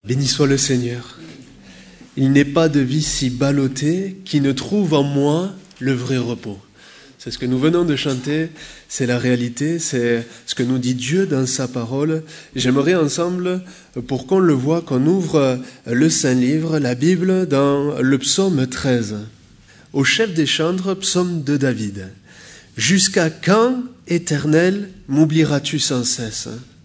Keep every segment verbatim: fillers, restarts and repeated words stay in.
Béni soit le Seigneur. Il n'est pas de vie si ballottée qui ne trouve en moi le vrai repos. C'est ce que nous venons de chanter, c'est la réalité, c'est ce que nous dit Dieu dans sa parole. J'aimerais ensemble, pour qu'on le voit, qu'on ouvre le Saint-Livre, la Bible, dans le psaume treize. Au chef des chantres, psaume de David. « Jusqu'à quand, Éternel, m'oublieras-tu sans cesse ?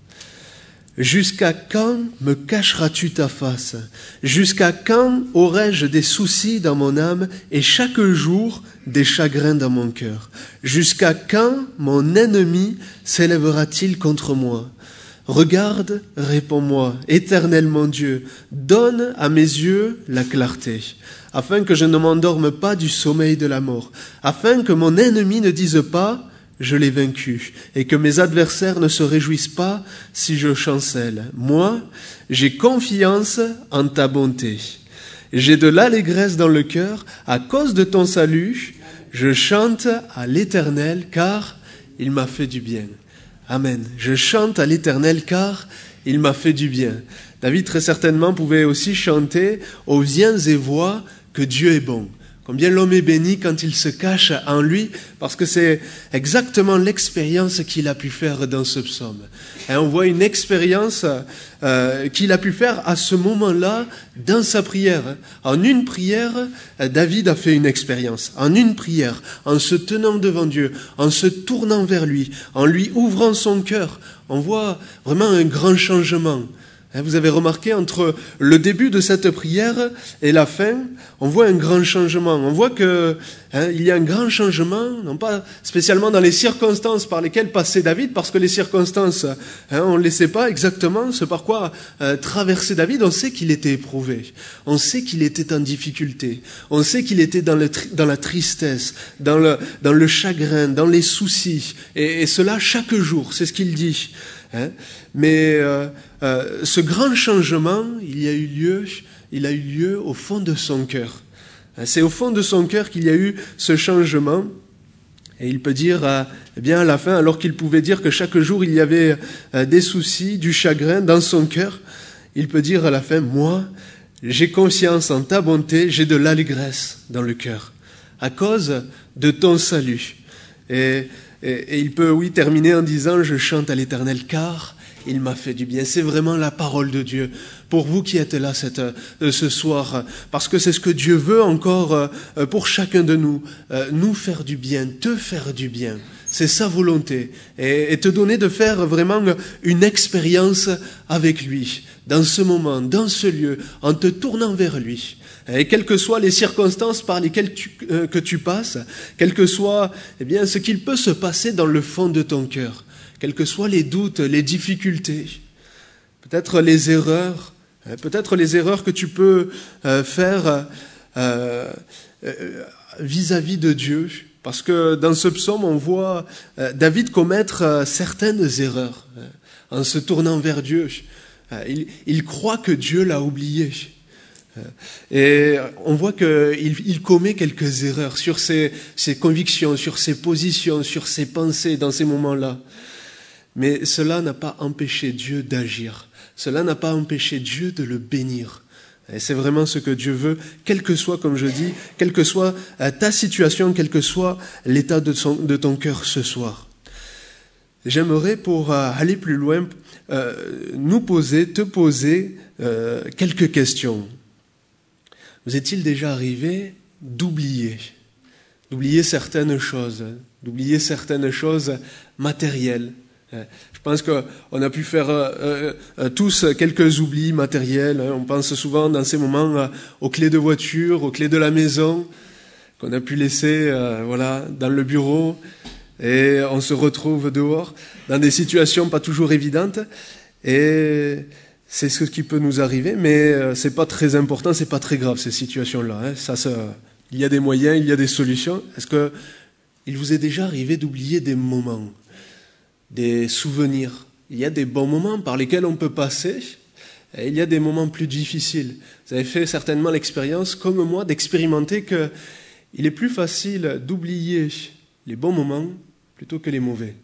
Jusqu'à quand me cacheras-tu ta face ? Jusqu'à quand aurai-je des soucis dans mon âme et chaque jour des chagrins dans mon cœur ? Jusqu'à quand mon ennemi s'élèvera-t-il contre moi ? Regarde, réponds-moi, Éternel mon Dieu, donne à mes yeux la clarté, afin que je ne m'endorme pas du sommeil de la mort, afin que mon ennemi ne dise pas « je l'ai vaincu » et que mes adversaires ne se réjouissent pas si je chancelle. Moi, j'ai confiance en ta bonté. J'ai de l'allégresse dans le cœur à cause de ton salut. Je chante à l'Éternel car il m'a fait du bien. Amen. Je chante à l'Éternel car il m'a fait du bien. David très certainement pouvait aussi chanter aux viens et voix que Dieu est bon. Combien l'homme est béni quand il se cache en lui, parce que c'est exactement l'expérience qu'il a pu faire dans ce psaume. Et on voit une expérience euh, qu'il a pu faire à ce moment-là dans sa prière. En une prière, David a fait une expérience. En une prière, en se tenant devant Dieu, en se tournant vers lui, en lui ouvrant son cœur, on voit vraiment un grand changement. Vous avez remarqué, entre le début de cette prière et la fin, on voit un grand changement. On voit que hein, il y a un grand changement, non pas spécialement dans les circonstances par lesquelles passait David, parce que les circonstances, hein, on ne les sait pas exactement, ce par quoi euh, traversait David. On sait qu'il était éprouvé, on sait qu'il était en difficulté, on sait qu'il était dans, le tri- dans la tristesse, dans le, dans le chagrin, dans les soucis, et, et cela chaque jour, c'est ce qu'il dit. Hein. Mais euh, euh, ce grand changement, il y a eu lieu, il a eu lieu au fond de son cœur. C'est au fond de son cœur qu'il y a eu ce changement. Et il peut dire, euh, eh bien à la fin, alors qu'il pouvait dire que chaque jour il y avait euh, des soucis, du chagrin dans son cœur, il peut dire à la fin, moi, j'ai confiance en ta bonté, j'ai de l'allégresse dans le cœur, à cause de ton salut. Et, et, et il peut, oui, terminer en disant, je chante à l'Éternel car il m'a fait du bien. C'est vraiment la parole de Dieu pour vous qui êtes là cette, euh, ce soir, parce que c'est ce que Dieu veut encore euh, pour chacun de nous, euh, nous faire du bien, te faire du bien. C'est sa volonté et, et te donner de faire vraiment une expérience avec lui, dans ce moment, dans ce lieu, en te tournant vers lui. Et quelles que soient les circonstances par lesquelles tu, euh, que tu passes, quel que soit eh bien, ce qu'il peut se passer dans le fond de ton cœur, quels que soient les doutes, les difficultés, peut-être les erreurs, peut-être les erreurs que tu peux euh, faire euh, euh, vis-à-vis de Dieu. Parce que dans ce psaume, on voit euh, David commettre euh, certaines erreurs euh, en se tournant vers Dieu. Euh, il, il croit que Dieu l'a oublié. Et on voit qu'il il commet quelques erreurs sur ses, ses convictions, sur ses positions, sur ses pensées dans ces moments-là. Mais cela n'a pas empêché Dieu d'agir. Cela n'a pas empêché Dieu de le bénir. Et c'est vraiment ce que Dieu veut, quel que soit, comme je dis, quelle que soit ta situation, quel que soit l'état de, son, de ton cœur ce soir. J'aimerais, pour aller plus loin, euh, nous poser, te poser euh, quelques questions. Vous est-il déjà arrivé d'oublier, d'oublier certaines choses, d'oublier certaines choses matérielles? Je pense qu'on a pu faire euh, euh, tous quelques oublis matériels. On pense souvent dans ces moments euh, aux clés de voiture, aux clés de la maison qu'on a pu laisser euh, voilà, dans le bureau et on se retrouve dehors dans des situations pas toujours évidentes. Et c'est ce qui peut nous arriver, mais euh, c'est pas très important, c'est pas très grave ces situations-là. Hein. Ça, ça, il y a des moyens, il y a des solutions. Est-ce que il vous est déjà arrivé d'oublier des moments? Des souvenirs. Il y a des bons moments par lesquels on peut passer et il y a des moments plus difficiles. Vous avez fait certainement l'expérience, comme moi, d'expérimenter qu'il est plus facile d'oublier les bons moments plutôt que les mauvais.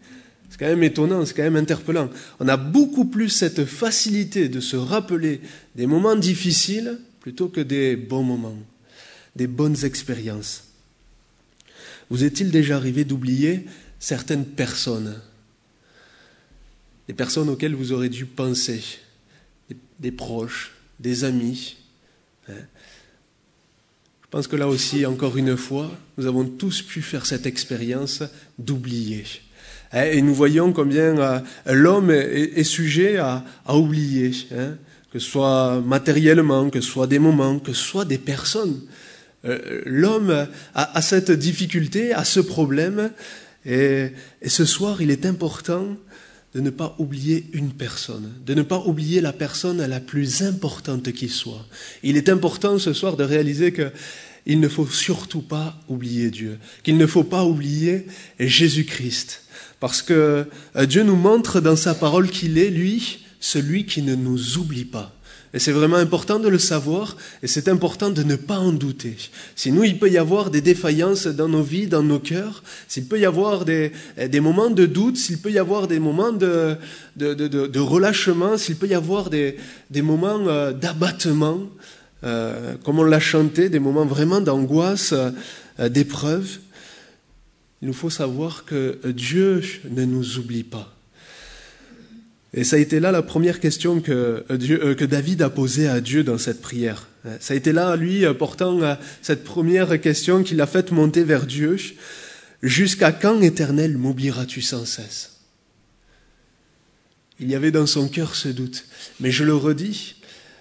C'est quand même étonnant, c'est quand même interpellant. On a beaucoup plus cette facilité de se rappeler des moments difficiles plutôt que des bons moments, des bonnes expériences. Vous est-il déjà arrivé d'oublier certaines personnes, des personnes auxquelles vous aurez dû penser, des, des proches, des amis, hein? Je pense que là aussi, encore une fois, nous avons tous pu faire cette expérience d'oublier. Et nous voyons combien l'homme est sujet à, à oublier, hein, que ce soit matériellement, que ce soit des moments, que ce soit des personnes. L'homme a, a cette difficulté, a ce problème, et, et ce soir, il est important de ne pas oublier une personne, de ne pas oublier la personne la plus importante qui soit. Il est important ce soir de réaliser que il ne faut surtout pas oublier Dieu, qu'il ne faut pas oublier Jésus-Christ, parce que Dieu nous montre dans sa parole qu'il est, lui, celui qui ne nous oublie pas. Et c'est vraiment important de le savoir, et c'est important de ne pas en douter. Sinon, il peut y avoir des défaillances dans nos vies, dans nos cœurs, s'il peut y avoir des, des moments de doute, s'il peut y avoir des moments de, de, de, de, de relâchement, s'il peut y avoir des, des moments d'abattement, euh, comme on l'a chanté, des moments vraiment d'angoisse, euh, d'épreuve, il nous faut savoir que Dieu ne nous oublie pas. Et ça a été là la première question que, Dieu, que David a posée à Dieu dans cette prière. Ça a été là, lui, portant cette première question qu'il a faite monter vers Dieu. « Jusqu'à quand, Éternel, m'oublieras-tu sans cesse ?» Il y avait dans son cœur ce doute. Mais je le redis,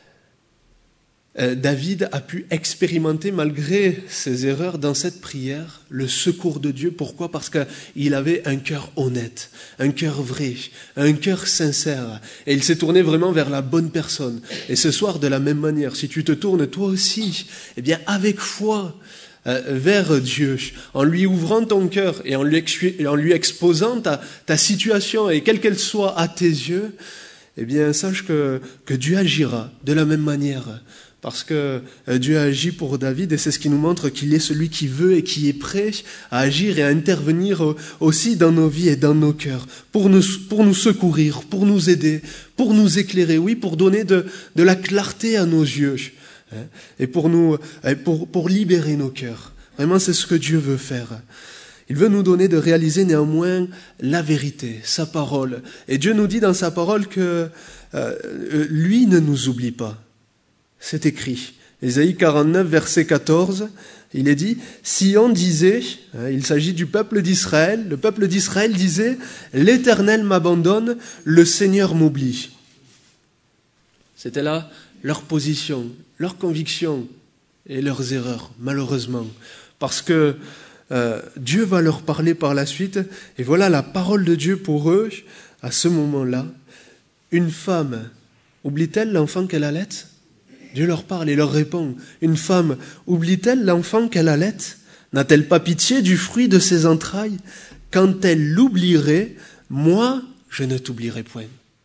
David a pu expérimenter, malgré ses erreurs dans cette prière, le secours de Dieu. Pourquoi ? Parce qu'il avait un cœur honnête, un cœur vrai, un cœur sincère. Et il s'est tourné vraiment vers la bonne personne. Et ce soir, de la même manière, si tu te tournes toi aussi, eh bien, avec foi, euh, vers Dieu, en lui ouvrant ton cœur et en lui, expu- en lui exposant ta, ta situation, et quelle qu'elle soit à tes yeux, eh bien, sache que, que Dieu agira de la même manière. Parce que Dieu agit pour David et c'est ce qui nous montre qu'il est celui qui veut et qui est prêt à agir et à intervenir aussi dans nos vies et dans nos cœurs pour nous, pour nous secourir, pour nous aider, pour nous éclairer, oui, pour donner de, de la clarté à nos yeux hein, et pour, nous, pour, pour libérer nos cœurs. Vraiment, c'est ce que Dieu veut faire. Il veut nous donner de réaliser néanmoins la vérité, sa parole. Et Dieu nous dit dans sa parole que euh, lui ne nous oublie pas. C'est écrit. Ésaïe quarante-neuf, verset quatorze, il est dit, si on disait, hein, il s'agit du peuple d'Israël, le peuple d'Israël disait, l'Éternel m'abandonne, le Seigneur m'oublie. C'était là leur position, leur conviction et leurs erreurs, malheureusement. Parce que euh, Dieu va leur parler par la suite, et voilà la parole de Dieu pour eux, à ce moment-là. Une femme, oublie-t-elle l'enfant qu'elle allait ? Dieu leur parle et leur répond. Une femme, oublie-t-elle l'enfant qu'elle allait ? N'a-t-elle pas pitié du fruit de ses entrailles ? Quand elle l'oublierait, moi, je ne t'oublierai point.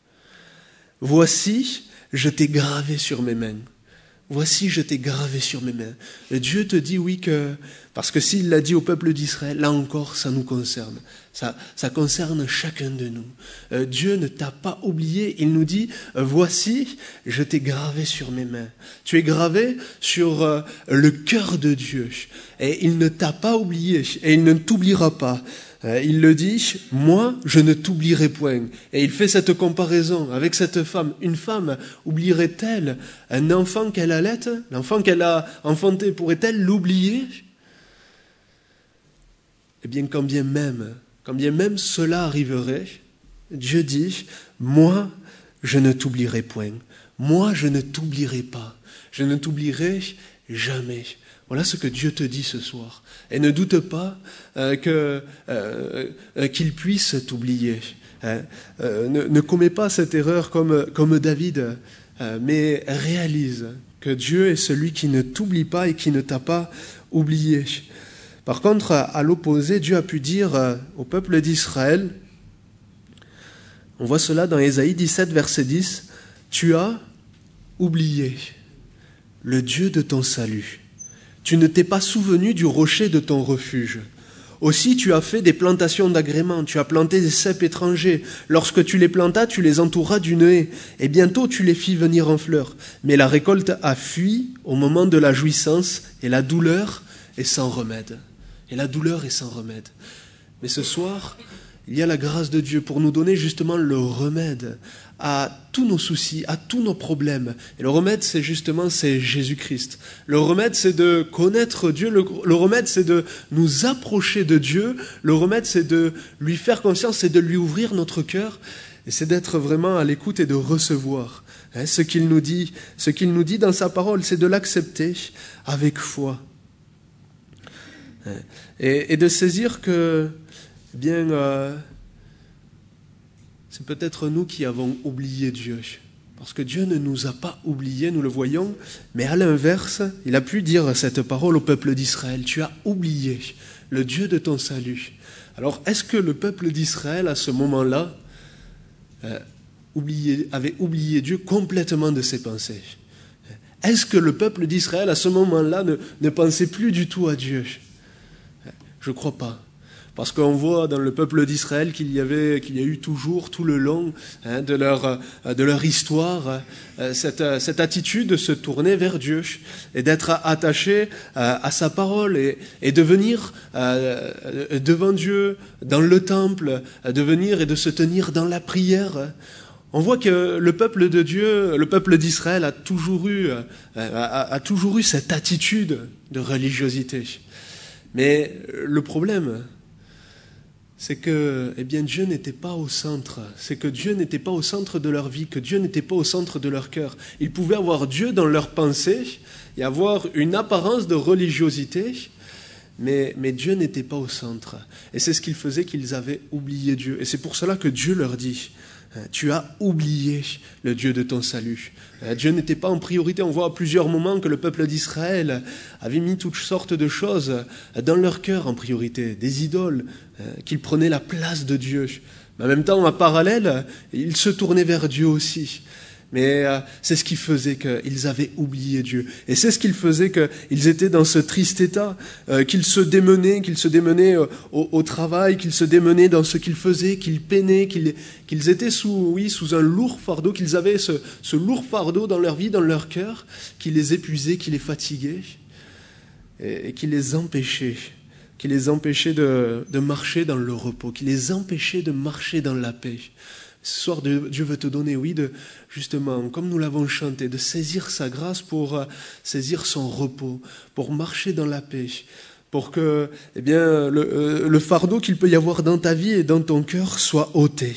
Voici, je t'ai gravé sur mes mains. Voici, je t'ai gravé sur mes mains. Et Dieu te dit oui que, parce que s'il l'a dit au peuple d'Israël, là encore, ça nous concerne. Ça, ça concerne chacun de nous. Euh, Dieu ne t'a pas oublié. Il nous dit, euh, voici, je t'ai gravé sur mes mains. Tu es gravé sur euh, le cœur de Dieu. Et il ne t'a pas oublié. Et il ne t'oubliera pas. Euh, il le dit, moi, je ne t'oublierai point. Et il fait cette comparaison avec cette femme. Une femme oublierait-elle un enfant qu'elle allait ? L'enfant qu'elle a enfanté, pourrait-elle l'oublier ? Eh bien, quand bien même, quand bien même cela arriverait, Dieu dit, moi, je ne t'oublierai point. Moi, je ne t'oublierai pas. Je ne t'oublierai jamais. Voilà ce que Dieu te dit ce soir. Et ne doute pas euh, que, euh, euh, qu'il puisse t'oublier. Hein. Euh, ne, ne commets pas cette erreur comme, comme David, euh, mais réalise que Dieu est celui qui ne t'oublie pas et qui ne t'a pas oublié. Par contre, à l'opposé, Dieu a pu dire au peuple d'Israël, on voit cela dans Ésaïe dix-sept, verset dix, « Tu as oublié le Dieu de ton salut. Tu ne t'es pas souvenu du rocher de ton refuge. Aussi tu as fait des plantations d'agrément, tu as planté des ceps étrangers. Lorsque tu les plantas, tu les entouras d'une haie, et bientôt tu les fis venir en fleurs. Mais la récolte a fui au moment de la jouissance, et la douleur est sans remède. Et la douleur est sans remède. Mais ce soir, il y a la grâce de Dieu pour nous donner justement le remède à tous nos soucis, à tous nos problèmes. Et le remède, c'est justement, c'est Jésus-Christ. Le remède, c'est de connaître Dieu. Le, le remède, c'est de nous approcher de Dieu. Le remède, c'est de lui faire confiance, c'est de lui ouvrir notre cœur. Et c'est d'être vraiment à l'écoute et de recevoir. Hein, ce qu'il nous dit, ce qu'il nous dit dans sa parole, c'est de l'accepter avec foi. Et, et de saisir que, eh bien, euh, c'est peut-être nous qui avons oublié Dieu. Parce que Dieu ne nous a pas oubliés, nous le voyons, mais à l'inverse, il a pu dire cette parole au peuple d'Israël. Tu as oublié le Dieu de ton salut. Alors, est-ce que le peuple d'Israël, à ce moment-là, euh, oublié, avait oublié Dieu complètement de ses pensées? Est-ce que le peuple d'Israël, à ce moment-là, ne, ne pensait plus du tout à Dieu? Je ne crois pas. Parce qu'on voit dans le peuple d'Israël qu'il y avait, qu'il y a eu toujours, tout le long hein, de, leur, de leur histoire, euh, cette, cette attitude de se tourner vers Dieu et d'être attaché euh, à sa parole et, et de venir euh, devant Dieu dans le temple, de venir et de se tenir dans la prière. On voit que le peuple de Dieu, le peuple d'Israël a toujours eu, a, a, a toujours eu cette attitude de religiosité. Mais le problème, c'est que eh bien, Dieu n'était pas au centre. C'est que Dieu n'était pas au centre de leur vie, que Dieu n'était pas au centre de leur cœur. Ils pouvaient avoir Dieu dans leurs pensées et avoir une apparence de religiosité, mais, mais Dieu n'était pas au centre. Et c'est ce qu'ils faisaient, qu'ils avaient oublié Dieu. Et c'est pour cela que Dieu leur dit, tu as oublié le Dieu de ton salut. Dieu n'était pas en priorité. On voit à plusieurs moments que le peuple d'Israël avait mis toutes sortes de choses dans leur cœur en priorité, des idoles, qu'ils prenaient la place de Dieu. Mais en même temps, en parallèle, ils se tournaient vers Dieu aussi. Mais c'est ce qui faisait qu'ils avaient oublié Dieu. Et c'est ce qui faisait qu'ils étaient dans ce triste état, qu'ils se démenaient, qu'ils se démenaient au, au travail, qu'ils se démenaient dans ce qu'ils faisaient, qu'ils peinaient, qu'ils, qu'ils étaient sous, oui, sous un lourd fardeau, qu'ils avaient ce, ce lourd fardeau dans leur vie, dans leur cœur, qui les épuisait, qui les fatiguait et, et qui les empêchait, qui les empêchait de, de marcher dans le repos, qui les empêchait de marcher dans la paix. Ce soir, Dieu veut te donner, oui, de, justement, comme nous l'avons chanté, de saisir sa grâce pour euh, saisir son repos, pour marcher dans la paix, pour que eh bien, le, euh, le fardeau qu'il peut y avoir dans ta vie et dans ton cœur soit ôté.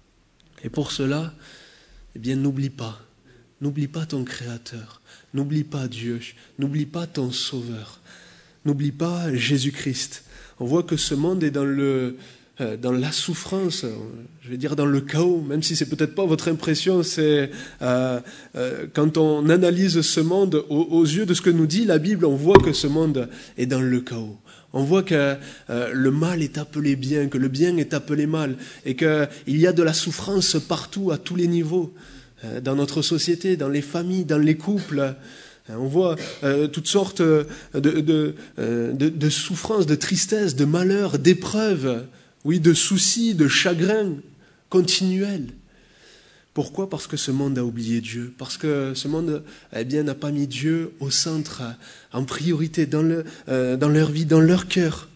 Et pour cela, eh bien, n'oublie pas, n'oublie pas ton Créateur, n'oublie pas Dieu, n'oublie pas ton Sauveur, n'oublie pas Jésus-Christ. On voit que ce monde est dans le... dans la souffrance, je vais dire dans le chaos, même si c'est peut-être pas votre impression, c'est euh, euh, quand on analyse ce monde aux, aux yeux de ce que nous dit la Bible, on voit que ce monde est dans le chaos. On voit que euh, le mal est appelé bien, que le bien est appelé mal, et qu'il y a de la souffrance partout, à tous les niveaux, euh, dans notre société, dans les familles, dans les couples. On voit euh, toutes sortes de, de, de, de souffrances, de tristesse, de malheurs, d'épreuves, oui, de soucis, de chagrins continuels. Pourquoi ? Parce que ce monde a oublié Dieu. Parce que ce monde eh bien, n'a pas mis Dieu au centre, en priorité, dans, le, euh, dans leur vie, dans leur cœur.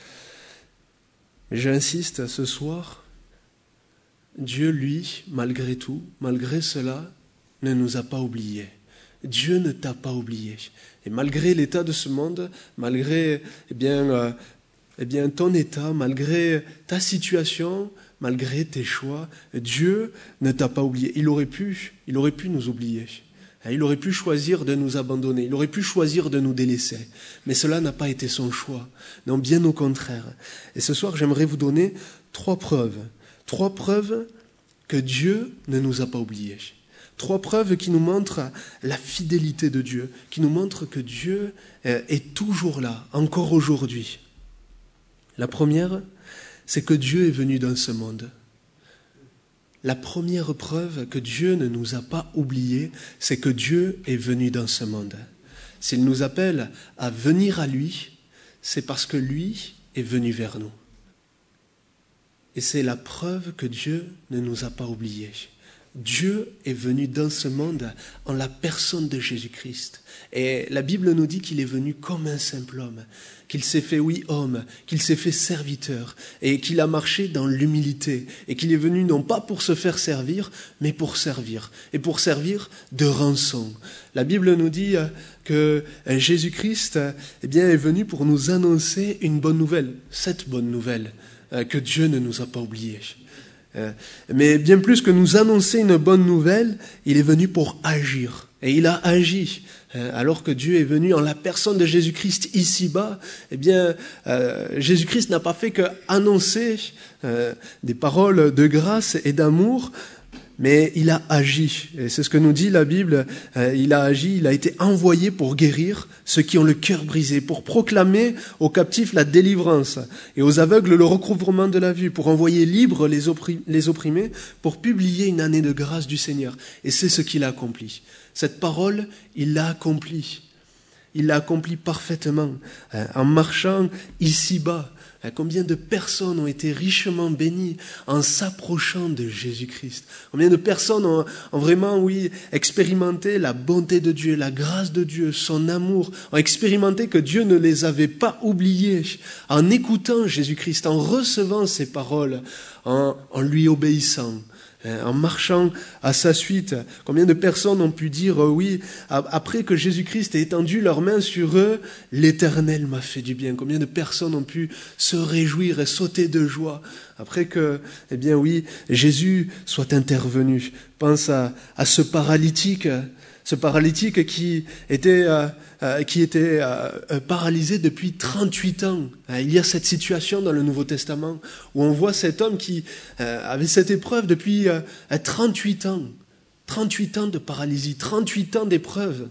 Mais j'insiste ce soir, Dieu, lui, malgré tout, malgré cela, ne nous a pas oubliés. Dieu ne t'a pas oublié. Et malgré l'état de ce monde, malgré eh bien, euh, eh bien, ton état, malgré ta situation, malgré tes choix, Dieu ne t'a pas oublié. Il aurait pu, il aurait pu nous oublier. Il aurait pu choisir de nous abandonner. Il aurait pu choisir de nous délaisser. Mais cela n'a pas été son choix. Non, bien au contraire. Et ce soir, j'aimerais vous donner trois preuves. Trois preuves que Dieu ne nous a pas oubliés. Trois preuves qui nous montrent la fidélité de Dieu, qui nous montrent que Dieu est toujours là, encore aujourd'hui. La première, c'est que Dieu est venu dans ce monde. La première preuve que Dieu ne nous a pas oubliés, c'est que Dieu est venu dans ce monde. S'il nous appelle à venir à lui, c'est parce que lui est venu vers nous. Et c'est la preuve que Dieu ne nous a pas oubliés. Dieu est venu dans ce monde en la personne de Jésus-Christ. Et la Bible nous dit qu'il est venu comme un simple homme, qu'il s'est fait, oui, homme, qu'il s'est fait serviteur, et qu'il a marché dans l'humilité, et qu'il est venu non pas pour se faire servir, mais pour servir, et pour servir de rançon. La Bible nous dit que Jésus-Christ, eh bien, est venu pour nous annoncer une bonne nouvelle, cette bonne nouvelle, que Dieu ne nous a pas oubliée. Mais bien plus que nous annoncer une bonne nouvelle, il est venu pour agir. Et il a agi. Alors que Dieu est venu en la personne de Jésus-Christ ici-bas, eh bien, euh, Jésus-Christ n'a pas fait qu'annoncer euh, des paroles de grâce et d'amour, mais il a agi. Et c'est ce que nous dit la Bible. Euh, il a agi, il a été envoyé pour guérir ceux qui ont le cœur brisé, pour proclamer aux captifs la délivrance et aux aveugles le recouvrement de la vue, pour envoyer libres les, opprim- les opprimés, pour publier une année de grâce du Seigneur. Et c'est ce qu'il a accompli. Cette parole, il l'a accomplie. Il l'a accomplie parfaitement, euh, en marchant ici-bas. Combien de personnes ont été richement bénies en s'approchant de Jésus-Christ. Combien de personnes ont, ont vraiment, oui, expérimenté la bonté de Dieu, la grâce de Dieu, son amour, ont expérimenté que Dieu ne les avait pas oubliés en écoutant Jésus-Christ, en recevant ses paroles, en, en lui obéissant, en marchant à sa suite. Combien de personnes ont pu dire, euh, oui, après que Jésus-Christ ait étendu leurs mains sur eux, l'Éternel m'a fait du bien. Combien de personnes ont pu se réjouir et sauter de joie après que, eh bien oui, Jésus soit intervenu. Pense à, à ce paralytique, ce paralytique qui était, euh, euh, qui était euh, paralysé depuis trente-huit ans. Il y a cette situation dans le Nouveau Testament où on voit cet homme qui euh, avait cette épreuve depuis euh, trente-huit ans. trente-huit ans de paralysie, trente-huit ans d'épreuve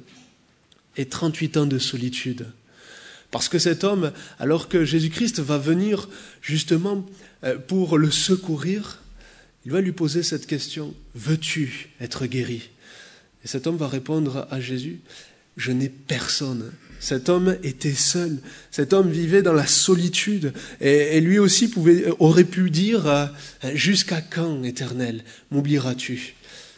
et trente-huit ans de solitude. Parce que cet homme, alors que Jésus-Christ va venir justement euh, pour le secourir, il va lui poser cette question, « Veux-tu être guéri ?» Et cet homme va répondre à Jésus, « Je n'ai personne. » Cet homme était seul. Cet homme vivait dans la solitude. Et, et lui aussi pouvait, aurait pu dire, « Jusqu'à quand, Éternel, m'oublieras-tu »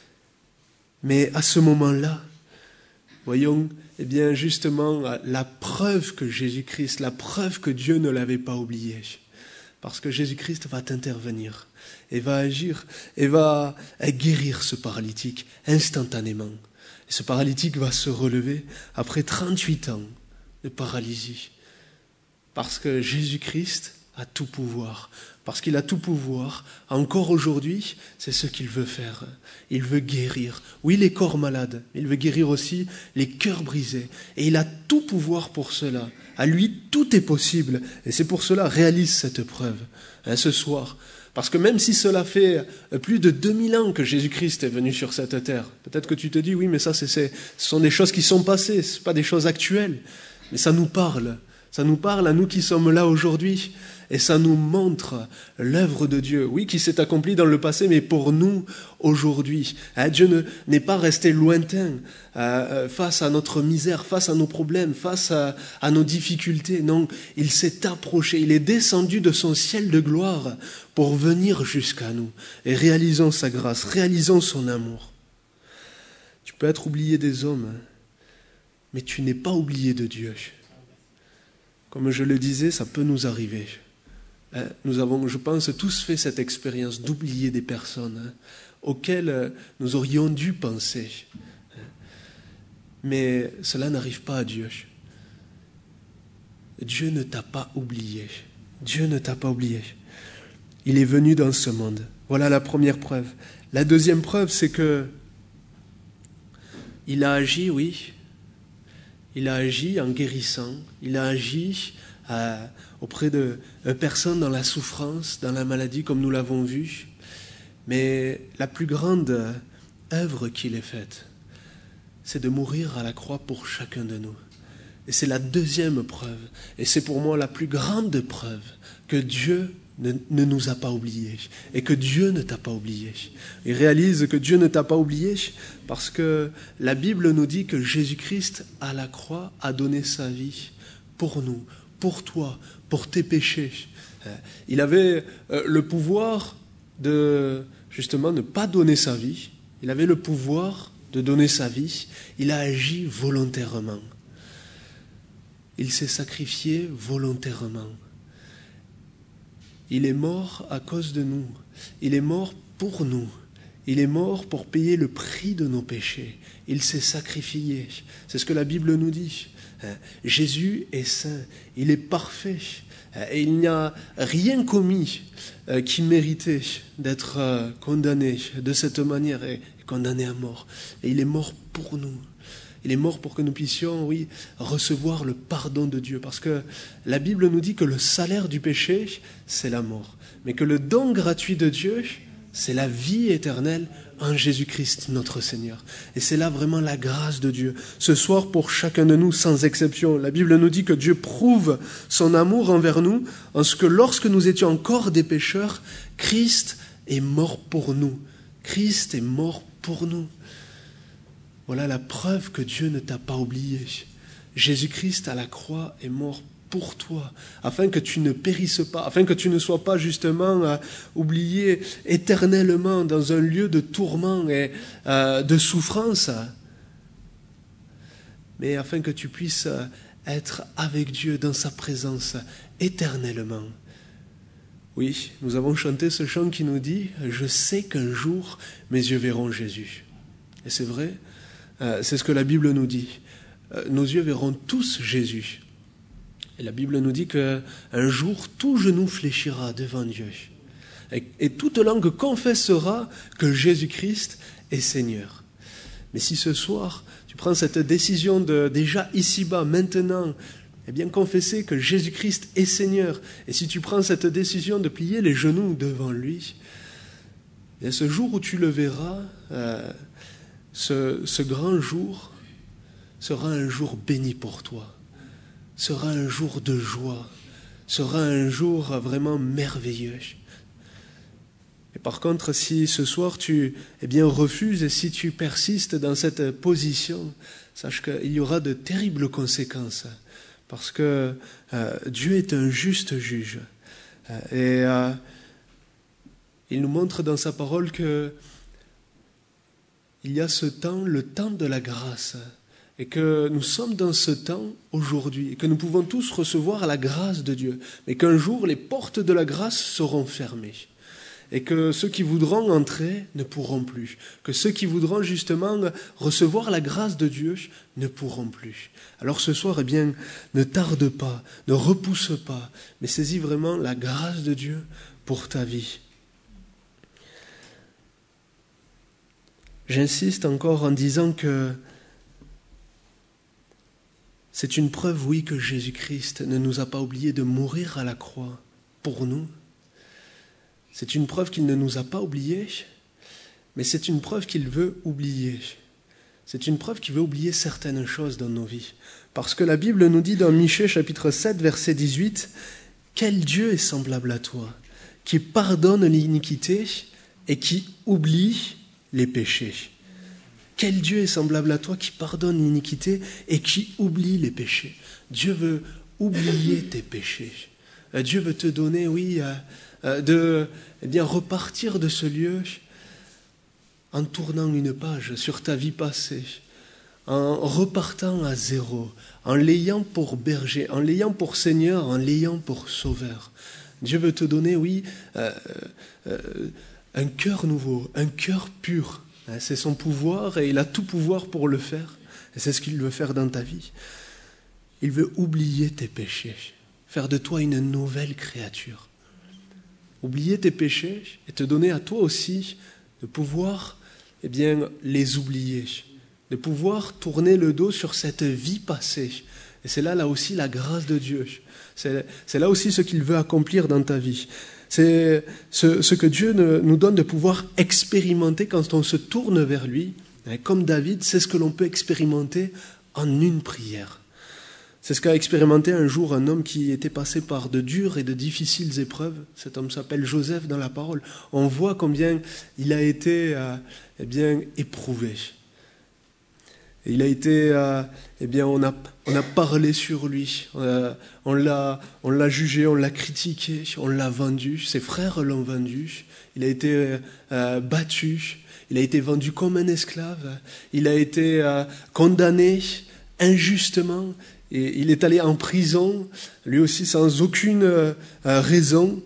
Mais à ce moment-là, voyons, eh bien justement, la preuve que Jésus-Christ, la preuve que Dieu ne l'avait pas oublié. Parce que Jésus-Christ va intervenir et va agir et va guérir ce paralytique instantanément. Et ce paralytique va se relever après trente-huit ans de paralysie. Parce que Jésus-Christ a tout pouvoir. Parce qu'il a tout pouvoir, encore aujourd'hui, c'est ce qu'il veut faire. Il veut guérir, oui, les corps malades, mais il veut guérir aussi les cœurs brisés. Et il a tout pouvoir pour cela. À lui, tout est possible. Et c'est pour cela, réalise cette preuve, hein, ce soir. Parce que même si cela fait plus de deux mille ans que Jésus-Christ est venu sur cette terre, peut-être que tu te dis, oui, mais ça, c'est, c'est, ce sont des choses qui sont passées, ce ne sont pas des choses actuelles. Mais ça nous parle. Ça nous parle à nous qui sommes là aujourd'hui. Et ça nous montre l'œuvre de Dieu, oui, qui s'est accomplie dans le passé, mais pour nous, aujourd'hui. Hein, Dieu ne, n'est pas resté lointain euh, face à notre misère, face à nos problèmes, face à, à nos difficultés. Non, il s'est approché, il est descendu de son ciel de gloire pour venir jusqu'à nous. Et réalisons sa grâce, réalisons son amour. Tu peux être oublié des hommes, mais tu n'es pas oublié de Dieu. Comme je le disais, ça peut nous arriver. Nous avons, je pense, tous fait cette expérience d'oublier des personnes auxquelles nous aurions dû penser. Mais cela n'arrive pas à Dieu. Dieu ne t'a pas oublié. Dieu ne t'a pas oublié. Il est venu dans ce monde. Voilà la première preuve. La deuxième preuve, c'est que il a agi, oui. Il a agi en guérissant. Il a agi euh, auprès de euh, personnes dans la souffrance, dans la maladie, comme nous l'avons vu. Mais la plus grande œuvre qu'il ait faite, c'est de mourir à la croix pour chacun de nous. Et c'est la deuxième preuve. Et c'est pour moi la plus grande preuve que Dieu ne, ne nous a pas oubliés. Et que Dieu ne t'a pas oublié. Et réalise que Dieu ne t'a pas oublié parce que la Bible nous dit que Jésus-Christ, à la croix, a donné sa vie pour nous, pour toi, pour tes péchés. Il avait le pouvoir de, justement, ne pas donner sa vie. Il avait le pouvoir de donner sa vie. Il a agi volontairement. Il s'est sacrifié volontairement. Il est mort à cause de nous. Il est mort pour nous. Il est mort pour payer le prix de nos péchés. Il s'est sacrifié. C'est ce que la Bible nous dit. Jésus est saint. Il est parfait. Et il n'y a rien commis qui méritait d'être condamné de cette manière et condamné à mort. Et il est mort pour nous. Il est mort pour que nous puissions, oui, recevoir le pardon de Dieu. Parce que la Bible nous dit que le salaire du péché, c'est la mort. Mais que le don gratuit de Dieu, c'est la vie éternelle en Jésus-Christ, notre Seigneur. Et c'est là vraiment la grâce de Dieu. Ce soir, pour chacun de nous, sans exception, la Bible nous dit que Dieu prouve son amour envers nous en ce que lorsque nous étions encore des pécheurs, Christ est mort pour nous. Christ est mort pour nous. Voilà la preuve que Dieu ne t'a pas oublié. Jésus-Christ à la croix est mort pour toi, afin que tu ne périsses pas, afin que tu ne sois pas justement euh, oublié éternellement dans un lieu de tourment et euh, de souffrance, mais afin que tu puisses être avec Dieu dans sa présence éternellement. Oui, nous avons chanté ce chant qui nous dit « Je sais qu'un jour mes yeux verront Jésus ». Et c'est vrai, euh, c'est ce que la Bible nous dit. Euh, nos yeux verront tous Jésus. Et la Bible nous dit qu'un jour, tout genou fléchira devant Dieu. Et, et toute langue confessera que Jésus-Christ est Seigneur. Mais si ce soir, tu prends cette décision de, déjà ici-bas, maintenant, eh bien confesser que Jésus-Christ est Seigneur, et si tu prends cette décision de plier les genoux devant lui, eh bien ce jour où tu le verras, euh, ce, ce grand jour sera un jour béni pour toi. Sera un jour de joie, sera un jour vraiment merveilleux. Et par contre, si ce soir tu eh bien, refuses et si tu persistes dans cette position, sache qu'il y aura de terribles conséquences, parce que euh, Dieu est un juste juge. Et euh, il nous montre dans sa parole que il y a ce temps, le temps de la grâce, et que nous sommes dans ce temps aujourd'hui, et que nous pouvons tous recevoir la grâce de Dieu, mais qu'un jour les portes de la grâce seront fermées, et que ceux qui voudront entrer ne pourront plus, que ceux qui voudront justement recevoir la grâce de Dieu ne pourront plus. Alors ce soir, eh bien, ne tarde pas, ne repousse pas, mais saisis vraiment la grâce de Dieu pour ta vie. J'insiste encore en disant que c'est une preuve, oui, que Jésus-Christ ne nous a pas oublié de mourir à la croix pour nous. C'est une preuve qu'il ne nous a pas oubliés, mais c'est une preuve qu'il veut oublier. C'est une preuve qu'il veut oublier certaines choses dans nos vies. Parce que la Bible nous dit dans Michée chapitre sept, verset dix-huit, « Quel Dieu est semblable à toi, qui pardonne l'iniquité et qui oublie les péchés. » Quel Dieu est semblable à toi qui pardonne l'iniquité et qui oublie les péchés. Dieu veut oublier tes péchés. Dieu veut te donner, oui, de eh bien, repartir de ce lieu en tournant une page sur ta vie passée, en repartant à zéro, en l'ayant pour berger, en l'ayant pour Seigneur, en l'ayant pour Sauveur. Dieu veut te donner, oui, euh, euh, un cœur nouveau, un cœur pur. C'est son pouvoir et il a tout pouvoir pour le faire. Et c'est ce qu'il veut faire dans ta vie. Il veut oublier tes péchés, faire de toi une nouvelle créature. Oublier tes péchés et te donner à toi aussi de pouvoir eh bien, les oublier, de pouvoir tourner le dos sur cette vie passée. Et c'est là, là aussi la grâce de Dieu. C'est, c'est là aussi ce qu'il veut accomplir dans ta vie. C'est ce, ce que Dieu nous donne de pouvoir expérimenter quand on se tourne vers lui. Comme David, c'est ce que l'on peut expérimenter en une prière. C'est ce qu'a expérimenté un jour un homme qui était passé par de dures et de difficiles épreuves. Cet homme s'appelle Joseph dans la parole. On voit combien il a été euh, eh bien, éprouvé. Il a été, euh, eh bien, on a, on a parlé sur lui, euh, on l'a, on l'a jugé, on l'a critiqué, on l'a vendu, ses frères l'ont vendu, il a été euh, battu, il a été vendu comme un esclave, il a été euh, condamné injustement, et il est allé en prison, lui aussi sans aucune euh, raison.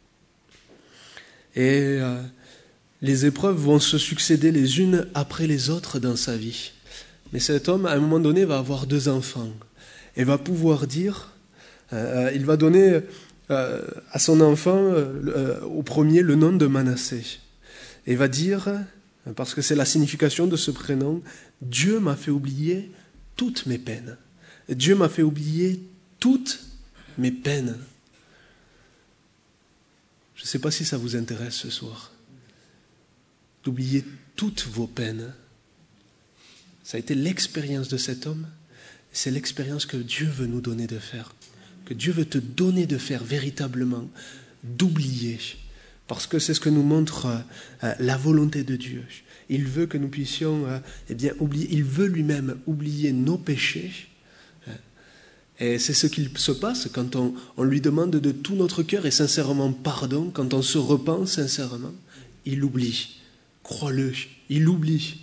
Et euh, les épreuves vont se succéder les unes après les autres dans sa vie. Mais cet homme, à un moment donné, va avoir deux enfants et va pouvoir dire, euh, il va donner euh, à son enfant, euh, au premier, le nom de Manassé. Et va dire, parce que c'est la signification de ce prénom, Dieu m'a fait oublier toutes mes peines. Dieu m'a fait oublier toutes mes peines. Je ne sais pas si ça vous intéresse ce soir, d'oublier toutes vos peines. Ça a été l'expérience de cet homme, c'est l'expérience que Dieu veut nous donner de faire, que Dieu veut te donner de faire véritablement, d'oublier, parce que c'est ce que nous montre euh, la volonté de Dieu. Il veut que nous puissions euh, eh bien, oublier, il veut lui-même oublier nos péchés, et c'est ce qu'il se passe quand on, on lui demande de tout notre cœur et sincèrement pardon, quand on se repent sincèrement, il oublie, crois-le, il oublie.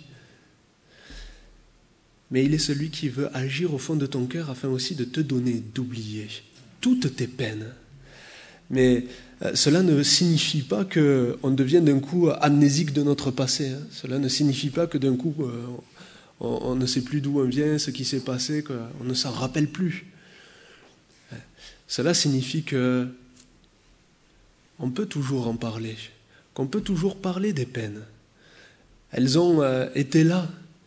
Mais il est celui qui veut agir au fond de ton cœur afin aussi de te donner, d'oublier toutes tes peines. Mais euh, cela ne signifie pas qu'on devienne d'un coup amnésique de notre passé. Hein. Cela ne signifie pas que d'un coup, euh, on, on ne sait plus d'où on vient, ce qui s'est passé, qu'on ne s'en rappelle plus. Cela signifie que on peut toujours en parler, qu'on peut toujours parler des peines. Elles ont euh, été là,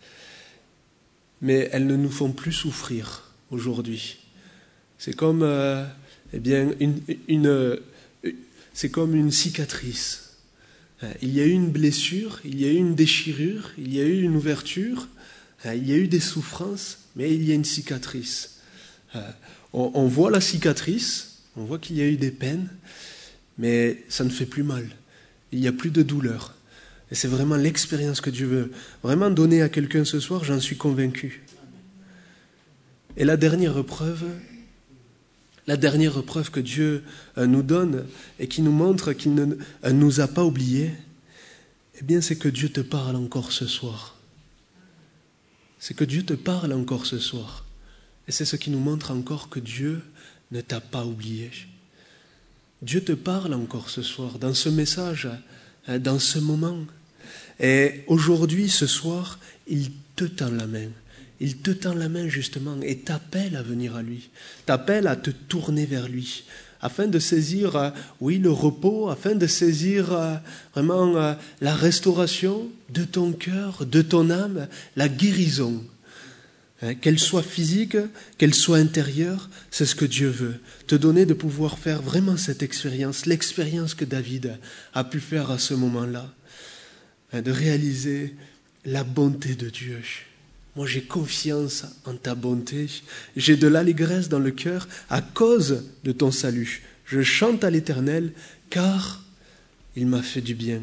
mais elles ne nous font plus souffrir aujourd'hui. C'est comme, euh, eh bien, une, une, c'est comme une cicatrice. Il y a eu une blessure, il y a eu une déchirure, il y a eu une ouverture, il y a eu des souffrances, mais il y a une cicatrice. On, on voit la cicatrice, on voit qu'il y a eu des peines, mais ça ne fait plus mal. Il n'y a plus de douleur. Et c'est vraiment l'expérience que Dieu veut vraiment donner à quelqu'un ce soir, j'en suis convaincu. Et la dernière preuve, la dernière preuve que Dieu nous donne et qui nous montre qu'il ne nous a pas oubliés, eh bien c'est que Dieu te parle encore ce soir. C'est que Dieu te parle encore ce soir. Et c'est ce qui nous montre encore que Dieu ne t'a pas oublié. Dieu te parle encore ce soir, dans ce message, dans ce moment. Et aujourd'hui, ce soir, il te tend la main. Il te tend la main justement et t'appelle à venir à lui. T'appelle à te tourner vers lui, afin de saisir, oui, le repos, afin de saisir vraiment la restauration de ton cœur, de ton âme, la guérison. Qu'elle soit physique, qu'elle soit intérieure, c'est ce que Dieu veut. Te donner de pouvoir faire vraiment cette expérience, l'expérience que David a pu faire à ce moment-là. De réaliser la bonté de Dieu. Moi, j'ai confiance en ta bonté. J'ai de l'allégresse dans le cœur à cause de ton salut. Je chante à l'Éternel, car il m'a fait du bien.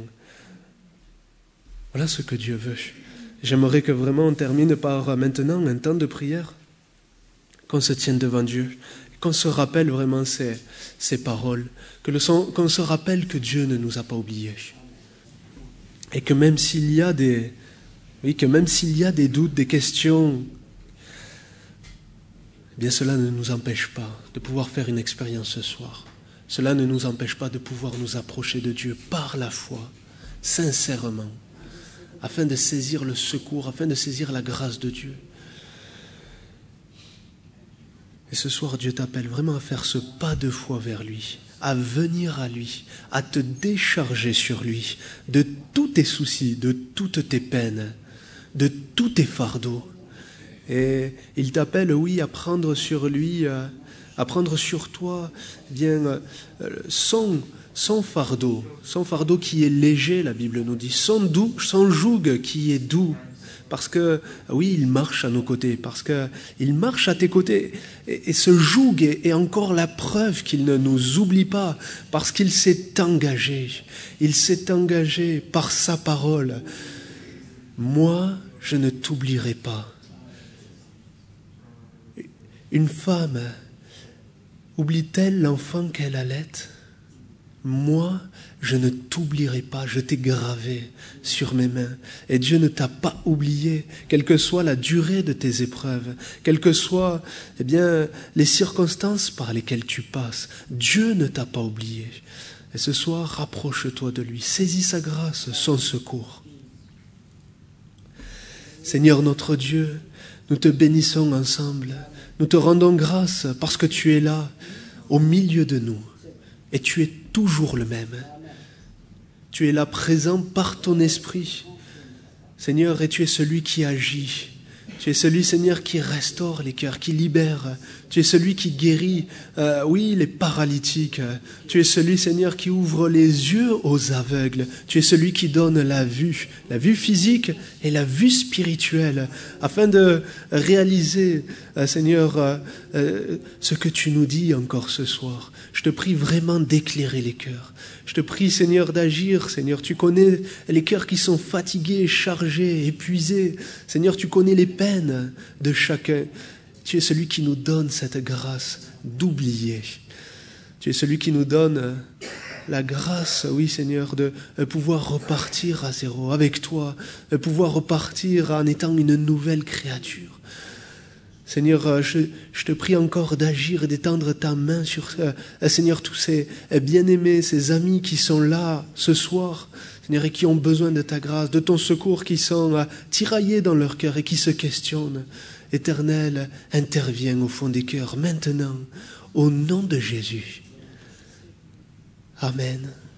Voilà ce que Dieu veut. J'aimerais que vraiment on termine par maintenant un temps de prière, qu'on se tienne devant Dieu, qu'on se rappelle vraiment ces, ces paroles, que le son, qu'on se rappelle que Dieu ne nous a pas oubliés. Et que même s'il y a des, oui, que même s'il y a des doutes, des questions, eh bien cela ne nous empêche pas de pouvoir faire une expérience ce soir. Cela ne nous empêche pas de pouvoir nous approcher de Dieu par la foi, sincèrement, afin de saisir le secours, afin de saisir la grâce de Dieu. Et ce soir, Dieu t'appelle vraiment à faire ce pas de foi vers lui, à venir à lui, à te décharger sur lui de tous tes soucis, de toutes tes peines, de tous tes fardeaux. Et il t'appelle, oui, à prendre sur lui, à prendre sur toi, eh bien, son, son fardeau, son fardeau qui est léger, la Bible nous dit, son, doux, son joug qui est doux. Parce que, oui, il marche à nos côtés, parce qu'il marche à tes côtés. Et, et ce joug est, est encore la preuve qu'il ne nous oublie pas, parce qu'il s'est engagé. Il s'est engagé par sa parole. Moi, je ne t'oublierai pas. Une femme oublie-t-elle l'enfant qu'elle allait ? Moi, je ne t'oublierai pas, je t'ai gravé sur mes mains. Et Dieu ne t'a pas oublié, quelle que soit la durée de tes épreuves, quelles que soient eh bien, les circonstances par lesquelles tu passes. Dieu ne t'a pas oublié. Et ce soir, rapproche-toi de lui, saisis sa grâce, son secours. Seigneur notre Dieu, nous te bénissons ensemble, nous te rendons grâce parce que tu es là, au milieu de nous. Et tu es toujours le même. Tu es là présent par ton esprit. Seigneur, et tu es celui qui agit. Tu es celui, Seigneur, qui restaure les cœurs, qui libère. Tu es celui qui guérit, euh, oui, les paralytiques. Tu es celui, Seigneur, qui ouvre les yeux aux aveugles. Tu es celui qui donne la vue, la vue physique et la vue spirituelle, afin de réaliser, euh, Seigneur, euh, euh, ce que tu nous dis encore ce soir. Je te prie vraiment d'éclairer les cœurs. Je te prie, Seigneur, d'agir. Seigneur, tu connais les cœurs qui sont fatigués, chargés, épuisés. Seigneur, tu connais les peines de chacun. Tu es celui qui nous donne cette grâce d'oublier. Tu es celui qui nous donne la grâce, oui, Seigneur, de pouvoir repartir à zéro avec toi, de pouvoir repartir en étant une nouvelle créature. Seigneur, je, je te prie encore d'agir et d'étendre ta main sur, euh, Seigneur, tous ces bien-aimés, ces amis qui sont là ce soir, Seigneur, et qui ont besoin de ta grâce, de ton secours, qui sont euh, tiraillés dans leur cœur et qui se questionnent. Éternel, interviens au fond des cœurs maintenant, au nom de Jésus. Amen.